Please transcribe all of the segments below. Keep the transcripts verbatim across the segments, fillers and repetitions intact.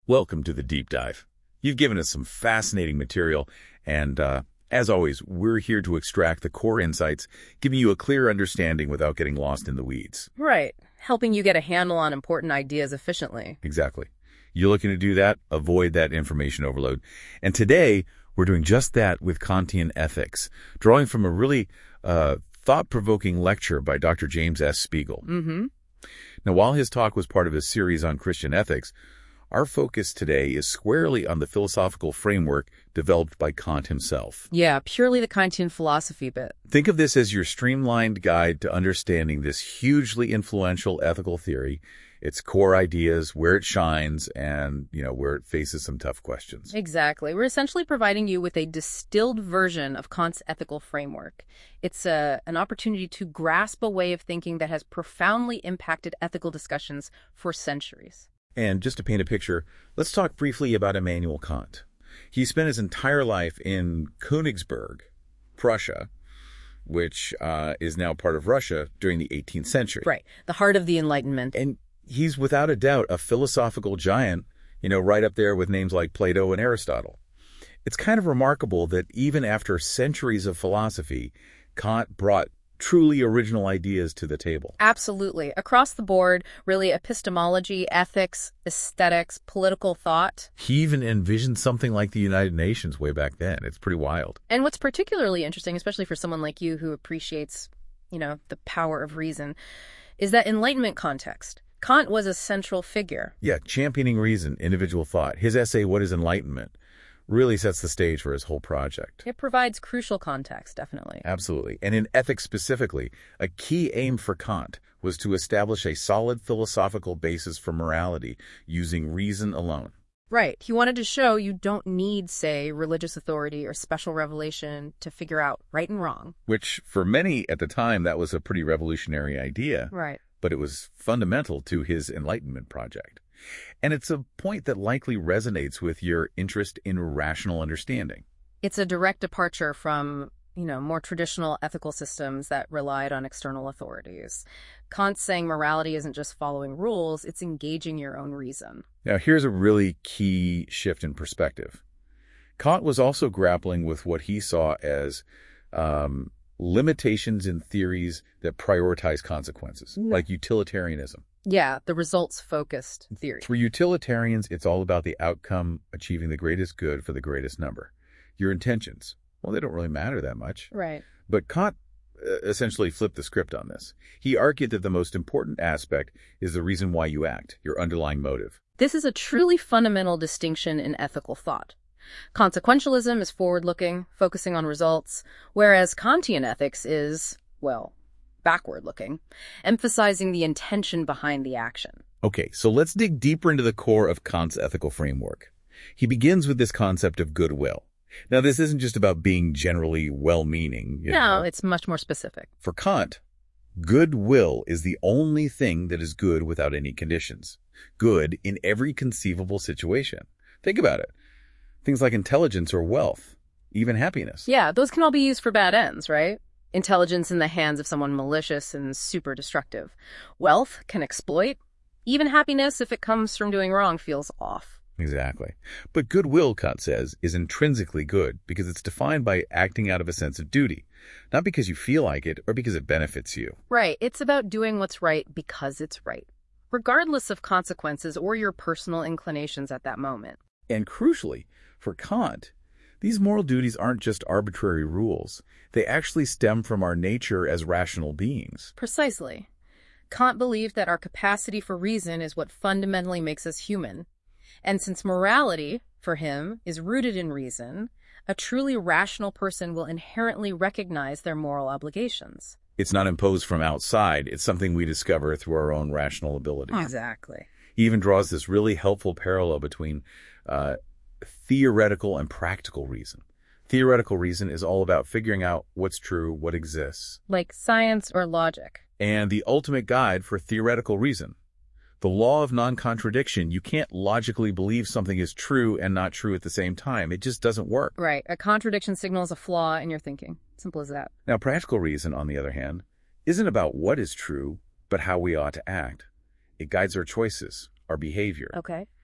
Welcome to the Deep Dive. You've given us some fascinating material, and uh, as always, we're here to extract the core insights, giving you a clear understanding without getting lost in the weeds. Right. Helping you get a handle on important ideas efficiently. Exactly. You're looking to do that? Avoid that information overload. And today, we're doing just that with Kantian ethics, drawing from a really uh, thought-provoking lecture by Doctor James S. Spiegel. Mm-hmm. Now, while his talk was part of his series on Christian ethics, our focus today is squarely on the philosophical framework developed by Kant himself. Yeah, purely the Kantian philosophy bit. Think of this as your streamlined guide to understanding this hugely influential ethical theory, its core ideas, where it shines, and, you know, where it faces some tough questions. Exactly. We're essentially providing you with a distilled version of Kant's ethical framework. It's a, an opportunity to grasp a way of thinking that has profoundly impacted ethical discussions for centuries. And just to paint a picture, let's talk briefly about Immanuel Kant. He spent his entire life in Königsberg, Prussia, which uh, is now part of Russia, during the eighteenth century. Right, the heart of the Enlightenment. And he's without a doubt a philosophical giant, you know, right up there with names like Plato and Aristotle. It's kind of remarkable that even after centuries of philosophy, Kant brought truly original ideas to the table. Absolutely. Across the board, really epistemology, ethics, aesthetics, political thought. He even envisioned something like the United Nations way back then. It's pretty wild. And what's particularly interesting, especially for someone like you who appreciates, you know, the power of reason, is that Enlightenment context. Kant was a central figure. Yeah, championing reason, individual thought. His essay, What is Enlightenment?, really sets the stage for his whole project. It provides crucial context, definitely. Absolutely. And in ethics specifically, a key aim for Kant was to establish a solid philosophical basis for morality using reason alone. Right. He wanted to show you don't need, say, religious authority or special revelation to figure out right and wrong. Which, for many at the time, that was a pretty revolutionary idea. Right. But it was fundamental to his Enlightenment project. And it's a point that likely resonates with your interest in rational understanding. It's a direct departure from, you know, more traditional ethical systems that relied on external authorities. Kant's saying morality isn't just following rules, it's engaging your own reason. Now, here's a really key shift in perspective. Kant was also grappling with what he saw as um, limitations in theories that prioritize consequences, yeah. like utilitarianism. Yeah, the results-focused theory. For utilitarians, it's all about the outcome achieving the greatest good for the greatest number. Your intentions, well, they don't really matter that much. Right. But Kant uh, essentially flipped the script on this. He argued that the most important aspect is the reason why you act, your underlying motive. This is a truly fundamental distinction in ethical thought. Consequentialism is forward-looking, focusing on results, whereas Kantian ethics is, well, backward-looking, emphasizing the intention behind the action. Okay, so let's dig deeper into the core of Kant's ethical framework. He begins with this concept of goodwill. Now, this isn't just about being generally well-meaning. You no, know. It's much more specific. For Kant, goodwill is the only thing that is good without any conditions. Good in every conceivable situation. Think about it. Things like intelligence or wealth, even happiness. Yeah, those can all be used for bad ends, right? Intelligence in the hands of someone malicious and super destructive. Wealth can exploit. Even happiness, if it comes from doing wrong, feels off. Exactly. But goodwill, Kant says, is intrinsically good because it's defined by acting out of a sense of duty, not because you feel like it or because it benefits you. Right. It's about doing what's right because it's right, regardless of consequences or your personal inclinations at that moment. And crucially, for Kant, these moral duties aren't just arbitrary rules. They actually stem from our nature as rational beings. Precisely. Kant believed that our capacity for reason is what fundamentally makes us human. And since morality, for him, is rooted in reason, a truly rational person will inherently recognize their moral obligations. It's not imposed from outside. It's something we discover through our own rational ability. Exactly. He even draws this really helpful parallel between uh, theoretical and practical reason. Theoretical reason is all about figuring out what's true, what exists. Like science or logic. And the ultimate guide for theoretical reason. The law of non-contradiction. You can't logically believe something is true and not true at the same time. It just doesn't work. Right. A contradiction signals a flaw in your thinking. Simple as that. Now, practical reason, on the other hand, isn't about what is true, but how we ought to act. It guides our choices, our behavior. Okay.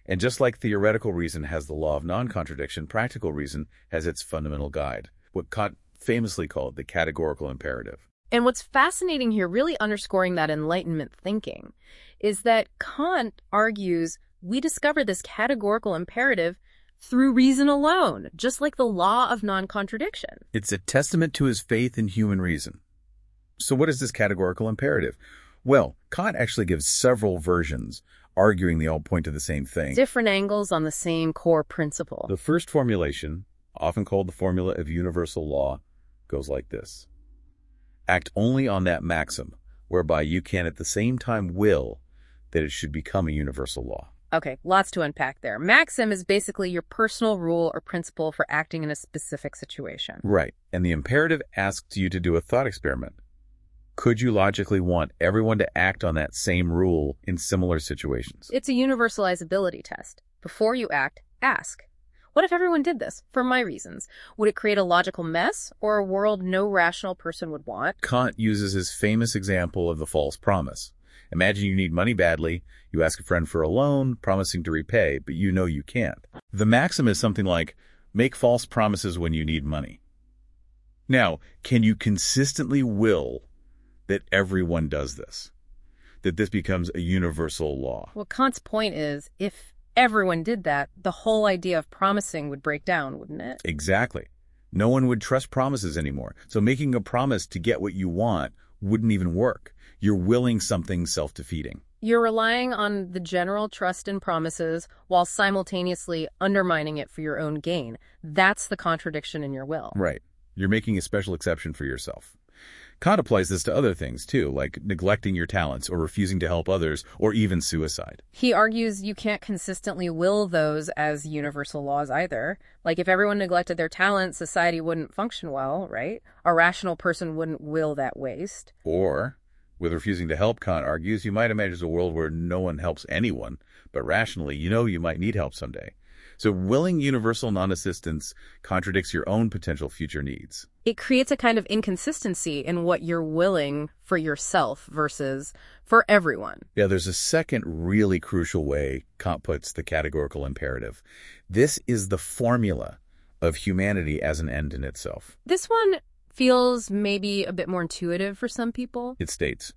And just like theoretical reason has the law of non-contradiction, practical reason has its fundamental guide, what Kant famously called the categorical imperative. And what's fascinating here, really underscoring that Enlightenment thinking, is that Kant argues we discover this categorical imperative through reason alone, just like the law of non-contradiction. It's a testament to his faith in human reason. So what is this categorical imperative? Well, Kant actually gives several versions, arguing they all point to the same thing. Different angles on the same core principle. The first formulation, often called the formula of universal law, goes like this. Act only on that maxim, whereby you can at the same time will that it should become a universal law. Okay, lots to unpack there. Maxim is basically your personal rule or principle for acting in a specific situation. Right, and the imperative asks you to do a thought experiment. Could you logically want everyone to act on that same rule in similar situations? It's a universalizability test. Before you act, ask. What if everyone did this, for my reasons? Would it create a logical mess or a world no rational person would want? Kant uses his famous example of the false promise. Imagine you need money badly, you ask a friend for a loan, promising to repay, but you know you can't. The maxim is something like, make false promises when you need money. Now, can you consistently will that everyone does this? That this becomes a universal law? Well, Kant's point is, if everyone did that, the whole idea of promising would break down, wouldn't it? Exactly. No one would trust promises anymore. So making a promise to get what you want wouldn't even work. You're willing something self-defeating. You're relying on the general trust in promises while simultaneously undermining it for your own gain. That's the contradiction in your will. Right. You're making a special exception for yourself. Kant applies this to other things, too, like neglecting your talents or refusing to help others or even suicide. He argues you can't consistently will those as universal laws either. Like if everyone neglected their talents, society wouldn't function well, right? A rational person wouldn't will that waste. Or, with refusing to help, Kant argues, you might imagine a world where no one helps anyone, but rationally, you know you might need help someday. So willing universal non-assistance contradicts your own potential future needs. It creates a kind of inconsistency in what you're willing for yourself versus for everyone. Yeah, there's a second really crucial way Kant puts the categorical imperative. This is the formula of humanity as an end in itself. This one feels maybe a bit more intuitive for some people. It states,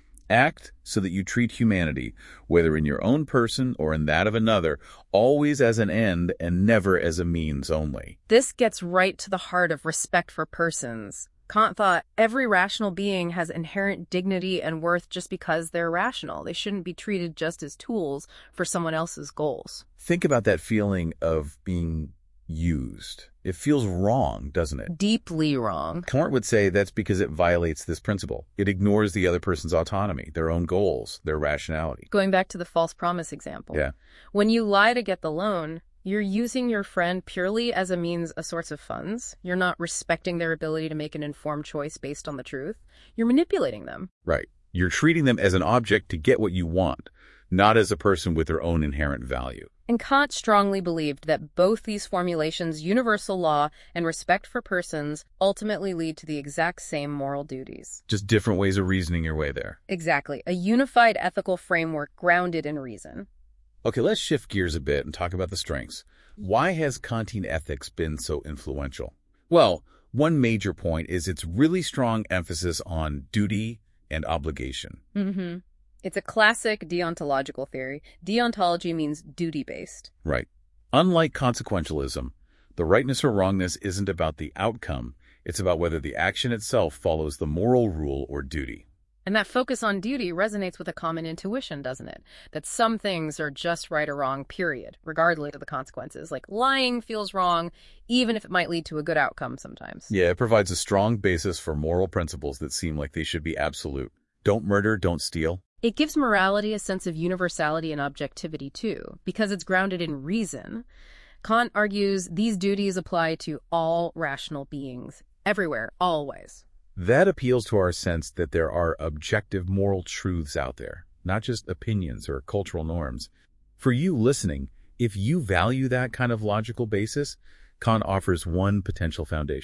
act so that you treat humanity, whether in your own person or in that of another, always as an end and never as a means only. This gets right to the heart of respect for persons. Kant thought every rational being has inherent dignity and worth just because they're rational. They shouldn't be treated just as tools for someone else's goals. Think about that feeling of being used. It feels wrong, doesn't it? Deeply wrong. Kant would say that's because it violates this principle. It ignores the other person's autonomy, their own goals, their rationality. Going back to the false promise example. Yeah. When you lie to get the loan, you're using your friend purely as a means, a source of funds. You're not respecting their ability to make an informed choice based on the truth. You're manipulating them. Right. You're treating them as an object to get what you want, not as a person with their own inherent value. And Kant strongly believed that both these formulations, universal law and respect for persons, ultimately lead to the exact same moral duties. Just different ways of reasoning your way there. Exactly. A unified ethical framework grounded in reason. Okay, let's shift gears a bit and talk about the strengths. Why has Kantian ethics been so influential? Well, one major point is its really strong emphasis on duty and obligation. Mm-hmm. It's a classic deontological theory. Deontology means duty-based. Right. Unlike consequentialism, the rightness or wrongness isn't about the outcome. It's about whether the action itself follows the moral rule or duty. And that focus on duty resonates with a common intuition, doesn't it? That some things are just right or wrong, period, regardless of the consequences. Like lying feels wrong, even if it might lead to a good outcome sometimes. Yeah, it provides a strong basis for moral principles that seem like they should be absolute. Don't murder, don't steal. It gives morality a sense of universality and objectivity, too, because it's grounded in reason. Kant argues these duties apply to all rational beings, everywhere, always. That appeals to our sense that there are objective moral truths out there, not just opinions or cultural norms. For you listening, if you value that kind of logical basis, Kant offers one potential foundation.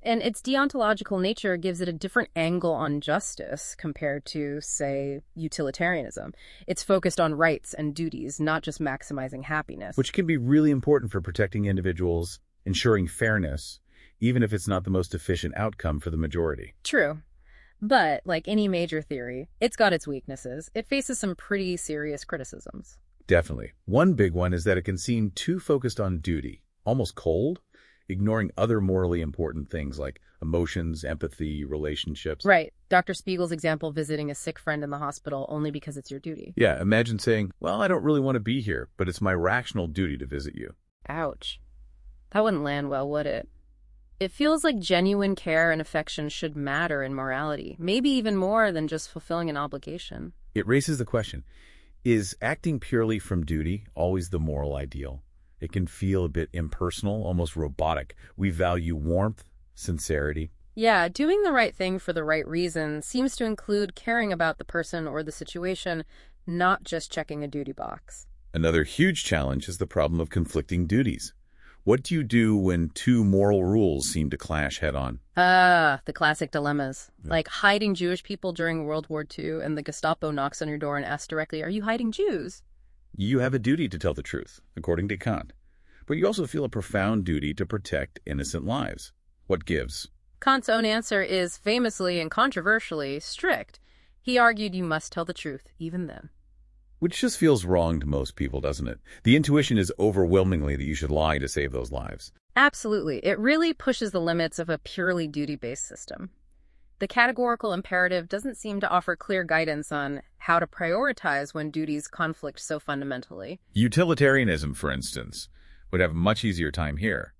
and its deontological nature gives it a different angle on justice compared to, say, utilitarianism. It's focused on rights and duties, not just maximizing happiness. Which can be really important for protecting individuals, ensuring fairness, even if it's not the most efficient outcome for the majority. True. But, like any major theory, it's got its weaknesses. It faces some pretty serious criticisms. Definitely. One big one is that it can seem too focused on duty, almost cold, ignoring other morally important things like emotions, empathy, relationships. Right. Doctor Spiegel's example, visiting a sick friend in the hospital only because it's your duty. Yeah, imagine saying, well, I don't really want to be here, but it's my rational duty to visit you. Ouch. That wouldn't land well, would it? It feels like genuine care and affection should matter in morality, maybe even more than just fulfilling an obligation. It raises the question, is acting purely from duty always the moral ideal? It can feel a bit impersonal, almost robotic. We value warmth, sincerity. Yeah, doing the right thing for the right reason seems to include caring about the person or the situation, not just checking a duty box. Another huge challenge is the problem of conflicting duties. What do you do when two moral rules seem to clash head-on? Ah, the classic dilemmas. Yeah. Like hiding Jewish people during World War Two, and the Gestapo knocks on your door and asks directly, are you hiding Jews? You have a duty to tell the truth, according to Kant. But you also feel a profound duty to protect innocent lives. What gives? Kant's own answer is famously and controversially strict. He argued you must tell the truth, even then. Which just feels wrong to most people, doesn't it? The intuition is overwhelmingly that you should lie to save those lives. Absolutely. It really pushes the limits of a purely duty-based system. The categorical imperative doesn't seem to offer clear guidance on how to prioritize when duties conflict so fundamentally. Utilitarianism, for instance, would have a much easier time here.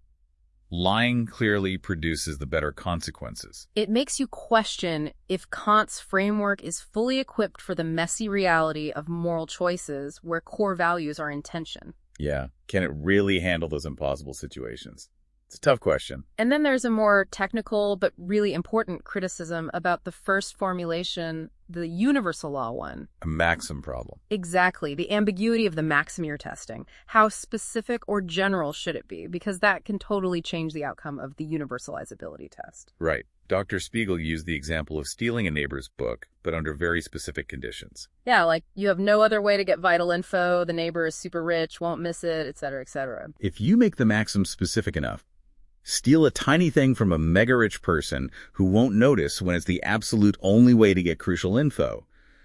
Lying clearly produces the better consequences. It makes you question if Kant's framework is fully equipped for the messy reality of moral choices where core values are in tension. Yeah. Can it really handle those impossible situations? It's a tough question. And then there's a more technical but really important criticism about the first formulation, the universal law one. A maxim problem. Exactly. The ambiguity of the maxim you're testing. How specific or general should it be? Because that can totally change the outcome of the universalizability test. Right. Doctor Spiegel used the example of stealing a neighbor's book, but under very specific conditions. Yeah, like you have no other way to get vital info, the neighbor is super rich, won't miss it, et cetera, et cetera. If you make the maxim specific enough, steal a tiny thing from a mega-rich person who won't notice when it's the absolute only way to get crucial info,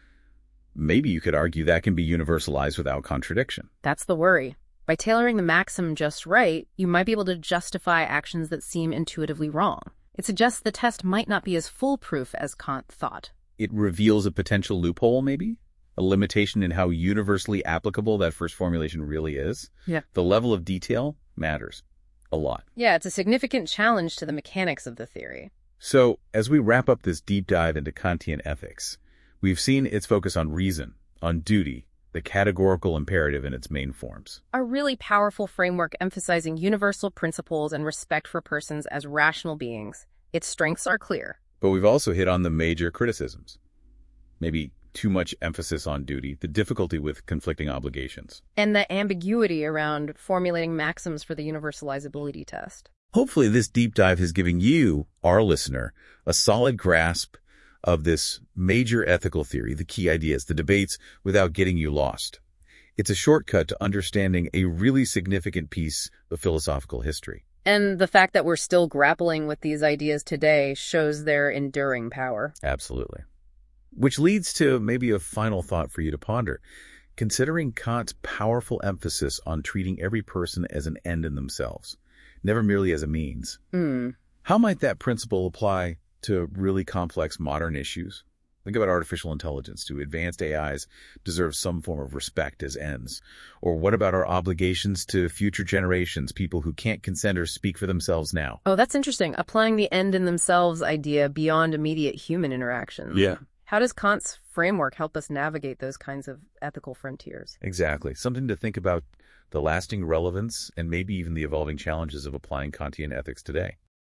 maybe you could argue that can be universalized without contradiction. That's the worry. By tailoring the maxim just right, you might be able to justify actions that seem intuitively wrong. It suggests the test might not be as foolproof as Kant thought. It reveals a potential loophole, maybe? A limitation in how universally applicable that first formulation really is? Yeah. The level of detail matters a lot. Yeah, it's a significant challenge to the mechanics of the theory. So, as we wrap up this deep dive into Kantian ethics, we've seen its focus on reason, on duty, the categorical imperative in its main forms. A really powerful framework emphasizing universal principles and respect for persons as rational beings. Its strengths are clear. But we've also hit on the major criticisms. Maybe too much emphasis on duty, the difficulty with conflicting obligations. And the ambiguity around formulating maxims for the universalizability test. Hopefully this deep dive has given you, our listener, a solid grasp of this major ethical theory, the key ideas, the debates, without getting you lost. It's a shortcut to understanding a really significant piece of philosophical history. And the fact that we're still grappling with these ideas today shows their enduring power. Absolutely. Which leads to maybe a final thought for you to ponder. Considering Kant's powerful emphasis on treating every person as an end in themselves, never merely as a means, Mm. how might that principle apply to really complex modern issues? Think about artificial intelligence. Do advanced A Is deserve some form of respect as ends? Or what about our obligations to future generations, people who can't consent or speak for themselves now? Oh, that's interesting. Applying the end in themselves idea beyond immediate human interactions. Yeah. How does Kant's framework help us navigate those kinds of ethical frontiers? Exactly. Something to think about the lasting relevance and maybe even the evolving challenges of applying Kantian ethics today.